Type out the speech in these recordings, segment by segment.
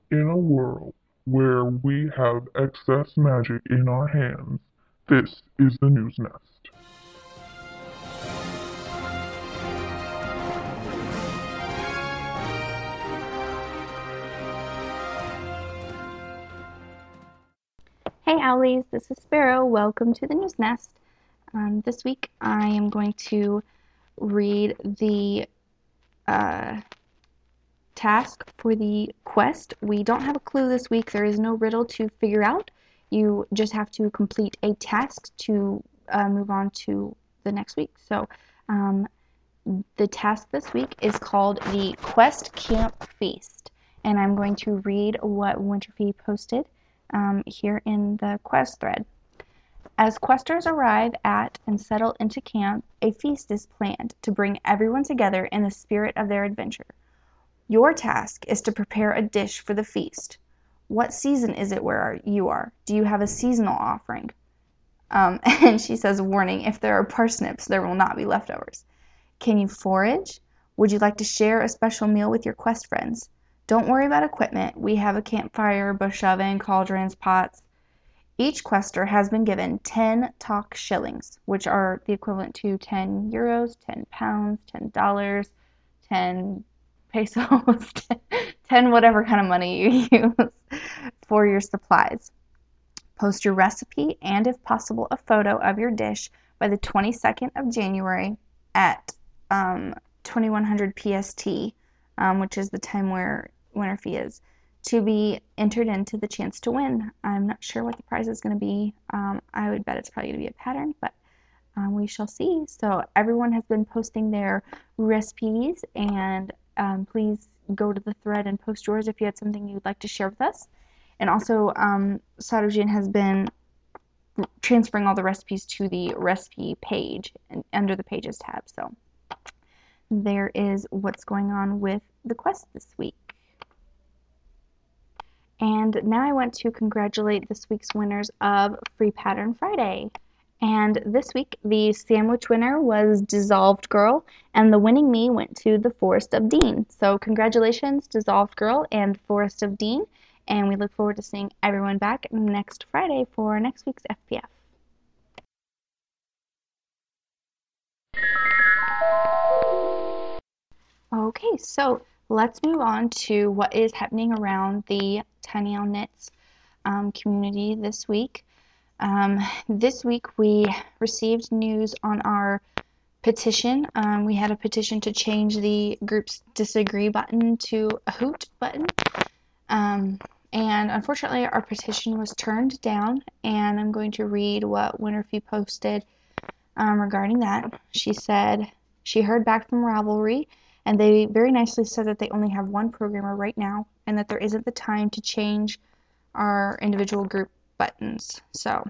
In a world where we have excess magic in our hands, this is the News Nest. Hey Owlies, this is Sparrow. Welcome to the News Nest. This week I am going to read the task for the quest. We don't have a clue this week. There is no riddle to figure out. You just have to complete a task to move on to the next week. So the task this week is called the Quest Camp Feast. And I'm going to read what Winterfee posted here in the quest thread. As questers arrive at and settle into camp, a feast is planned to bring everyone together in the spirit of their adventure. Your task is to prepare a dish for the feast. What season is it where you are? Do you have a seasonal offering? And she says, warning, if there are parsnips, there will not be leftovers. Can you forage? Would you like to share a special meal with your quest friends? Don't worry about equipment. We have a campfire, bush oven, cauldrons, pots. Each quester has been given 10 talk shillings, which are the equivalent to 10 euros, 10 pounds, $10, 10 pesos, 10 whatever kind of money you use for your supplies. Post your recipe and, if possible, a photo of your dish by the 22nd of January at 2100 PST, which is the time where Winterfee is, to be entered into the chance to win. I'm not sure what the prize is going to be. I would bet it's probably going to be a pattern, but we shall see. So everyone has been posting their recipes, and please go to the thread and post yours if you had something you'd like to share with us. And also, Sarojin has been transferring all the recipes to the recipe page and under the pages tab. So there is what's going on with the quest this week. And now I want to congratulate this week's winners of Free Pattern Friday. And this week, the sandwich winner was Dissolved Girl, and the winning me went to the Forest of Dean. So congratulations, Dissolved Girl and Forest of Dean, and we look forward to seeing everyone back next Friday for next week's FPF. Okay, so let's move on to what is happening around the Tiny Owl Knits community this week. This week we received news on our petition. We had a petition to change the groups disagree button to a hoot button. And unfortunately our petition was turned down, and I'm going to read what Winterfee posted regarding that. She said she heard back from Ravelry, and they very nicely said that they only have one programmer right now, and that there isn't the time to change our individual group buttons. So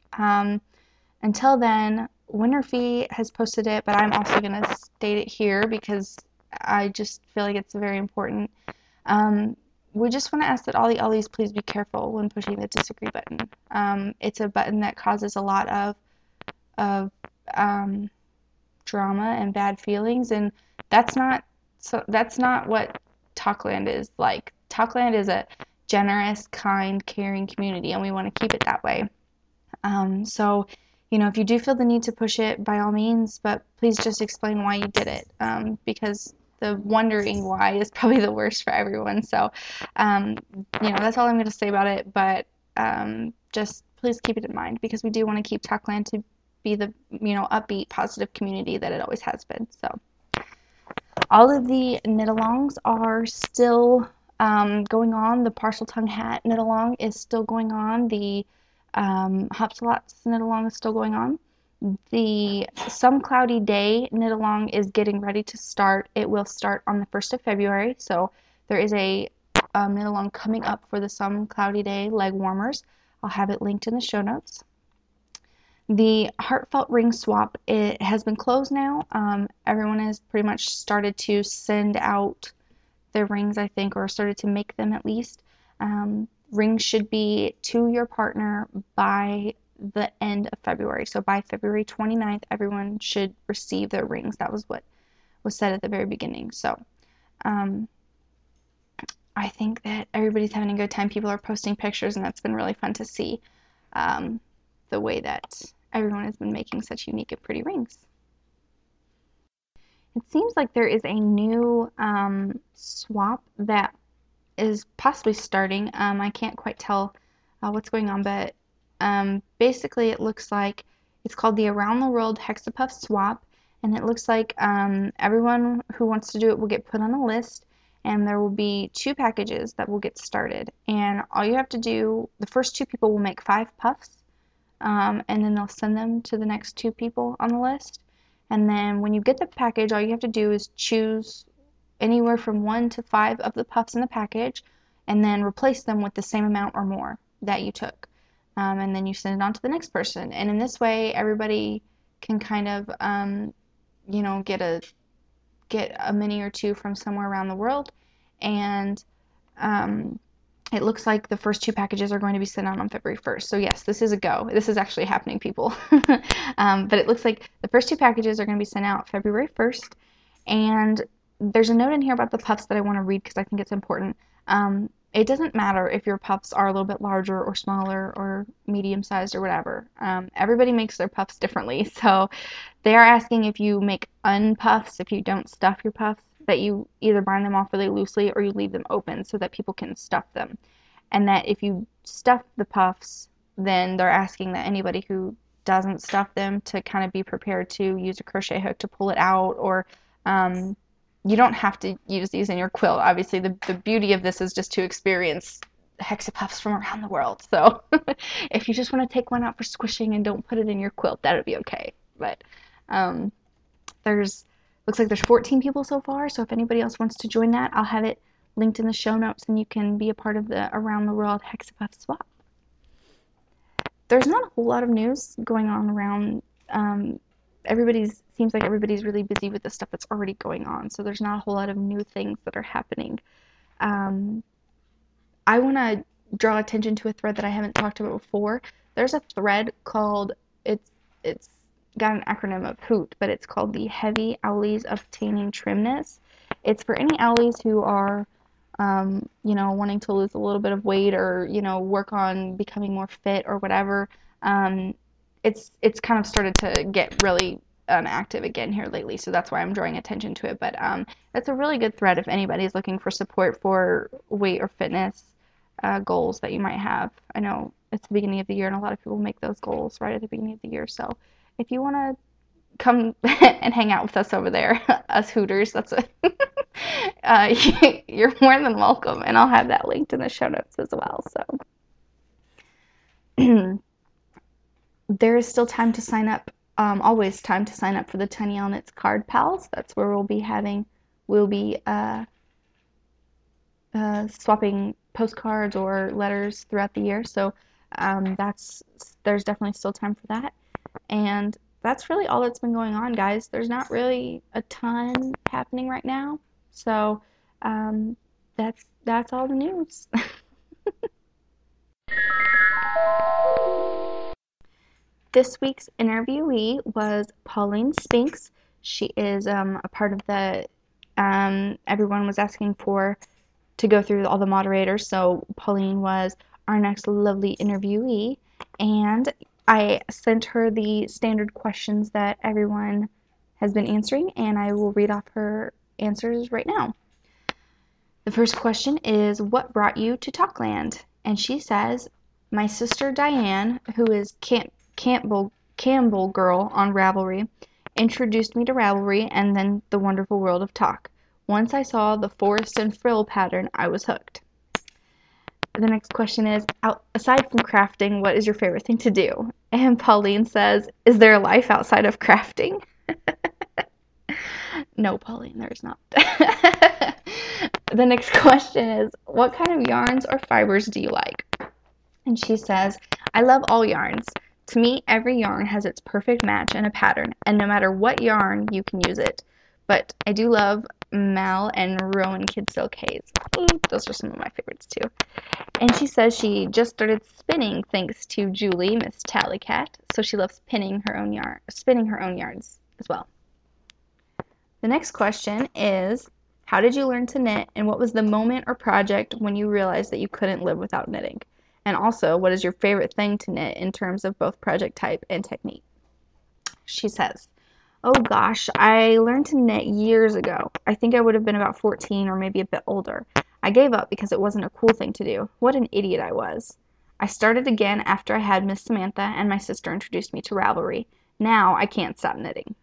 until then, Winterfee has posted it, but I'm also going to state it here because I just feel like it's very important. We just want to ask that all the Ollies please be careful when pushing the disagree button. It's a button that causes a lot of drama and bad feelings, and that's not what Talkland is like. Talkland is a generous, kind, caring community, and we want to keep it that way. So, if you do feel the need to push it, by all means, but please just explain why you did it, because the wondering why is probably the worst for everyone. So, that's all I'm going to say about it, but just please keep it in mind, because we do want to keep Talkland to be the, upbeat, positive community that it always has been. So, all of the knit-alongs are still going on. The Parseltongue Hat knit-along is still going on. The Hopsalots knit-along is still going on. The Some Cloudy Day knit-along is getting ready to start. It will start on the 1st of February, so there is a knit-along coming up for the Some Cloudy Day leg warmers. I'll have it linked in the show notes. The Heartfelt Ring Swap, it has been closed now. Everyone has pretty much started to send out their rings, I think, or started to make them at least. Rings should be to your partner by the end of February. So by February 29th, everyone should receive their rings. That was what was said at the very beginning. So I think that everybody's having a good time. People are posting pictures, and that's been really fun to see um, the way that everyone has been making such unique and pretty rings. It seems like there is a new swap that is possibly starting. I can't quite tell what's going on, but basically it looks like it's called the Around the World Hexapuff Swap, and it looks like everyone who wants to do it will get put on a list, and there will be 2 packages that will get started. And all you have to do, the first 2 people will make 5 puffs, and then they'll send them to the next 2 people on the list. And then when you get the package, all you have to do is choose anywhere from 1 to 5 of the puffs in the package, and then replace them with the same amount or more that you took. And then you send it on to the next person. And in this way, everybody can kind of, get a mini or 2 from somewhere around the world. And um, it looks like the first 2 packages are going to be sent out on February 1st. So yes, this is a go. This is actually happening, people. But it looks like the first 2 packages are going to be sent out February 1st. And there's a note in here about the puffs that I want to read because I think it's important. It doesn't matter if your puffs are a little bit larger or smaller or medium-sized or whatever. Everybody makes their puffs differently. So they are asking if you make unpuffs, if you don't stuff your puffs, that you either bind them off really loosely or you leave them open so that people can stuff them. And that if you stuff the puffs, then they're asking that anybody who doesn't stuff them to kind of be prepared to use a crochet hook to pull it out, or you don't have to use these in your quilt. Obviously, the beauty of this is just to experience hexapuffs from around the world. So if you just want to take one out for squishing and don't put it in your quilt, that would be okay. But looks like there's 14 people so far, so if anybody else wants to join that, I'll have it linked in the show notes, and you can be a part of the Around the World Hexapuff Swap. There's not a whole lot of news going on around. Seems like everybody's really busy with the stuff that's already going on, so there's not a whole lot of new things that are happening. I want to draw attention to a thread that I haven't talked about before. There's a thread called, it's got an acronym of HOOT, but it's called the Heavy Owlies Obtaining Trimness. It's for any owlies who are, wanting to lose a little bit of weight, or, work on becoming more fit or whatever. It's kind of started to get really active again here lately, so that's why I'm drawing attention to it. But it's a really good thread if anybody's looking for support for weight or fitness goals that you might have. I know it's the beginning of the year, and a lot of people make those goals right at the beginning of the year. So if you want to come and hang out with us over there, us Hooters, you're more than welcome, and I'll have that linked in the show notes as well. So there is still time to sign up. Always time to sign up for the Tiny Owl Knits Card Pals. That's where we'll be swapping postcards or letters throughout the year. So there's definitely still time for that. And that's really all that's been going on, guys. There's not really a ton happening right now. So that's all the news. This week's interviewee was Pauline Spinks. She is a part of the, everyone was asking to go through all the moderators, so Pauline was our next lovely interviewee, and I sent her the standard questions that everyone has been answering, and I will read off her answers right now. The first question is, what brought you to Talkland? And she says, my sister Diane, who is Campbell Girl on Ravelry, introduced me to Ravelry and then the wonderful world of Talk. Once I saw the forest and frill pattern, I was hooked. The next question is, aside from crafting, what is your favorite thing to do? And Pauline says, is there a life outside of crafting? No, Pauline, there is not. The next question is, what kind of yarns or fibers do you like? And she says, I love all yarns. To me, every yarn has its perfect match and a pattern, and no matter what yarn, you can use it. But I do love Mal and Rowan Kid Silk Haze. Those are some of my favorites too. And she says she just started spinning thanks to Julie, Miss Tallycat, so she loves spinning her own yarns as well. The next question is, How did you learn to knit, and what was the moment or project when you realized that you couldn't live without knitting? And also, what is your favorite thing to knit in terms of both project type and technique? She says, oh gosh, I learned to knit years ago. I think I would have been about 14 or maybe a bit older. I gave up because it wasn't a cool thing to do. What an idiot I was. I started again after I had Miss Samantha and my sister introduced me to Ravelry. Now I can't stop knitting.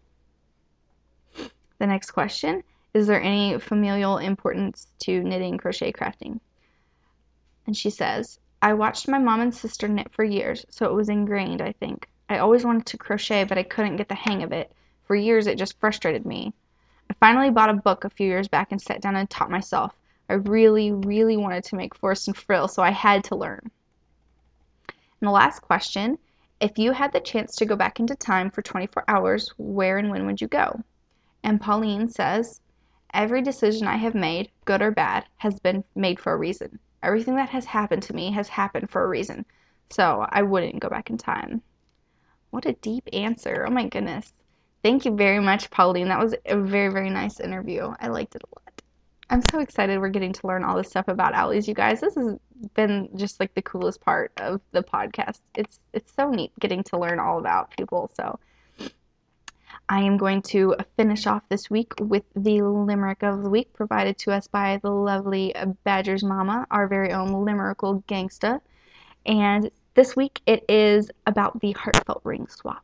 The next question, is there any familial importance to knitting, crochet, crafting? And she says, I watched my mom and sister knit for years, so it was ingrained, I think. I always wanted to crochet, but I couldn't get the hang of it. For years, it just frustrated me. I finally bought a book a few years back and sat down and taught myself. I really, really wanted to make forest and frill, so I had to learn. And the last question, if you had the chance to go back into time for 24 hours, where and when would you go? And Pauline says, every decision I have made, good or bad, has been made for a reason. Everything that has happened to me has happened for a reason. So I wouldn't go back in time. What a deep answer. Oh my goodness. Thank you very much, Pauline. That was a very, very nice interview. I liked it a lot. I'm so excited we're getting to learn all this stuff about owlies, you guys. This has been just like the coolest part of the podcast. It's so neat getting to learn all about people. So I am going to finish off this week with the Limerick of the Week provided to us by the lovely Badger's Mama, our very own Limerickal gangsta. And this week it is about the heartfelt ring swap.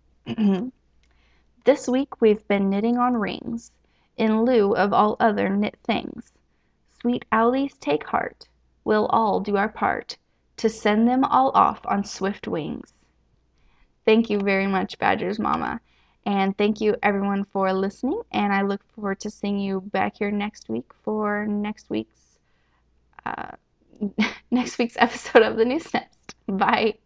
This week we've been knitting on rings, in lieu of all other knit things. Sweet owlies, take heart, we'll all do our part, to send them all off on swift wings. Thank you very much, Badger's Mama. And thank you everyone for listening, and I look forward to seeing you back here next week for next week's next week's episode of the News Nest. Bye.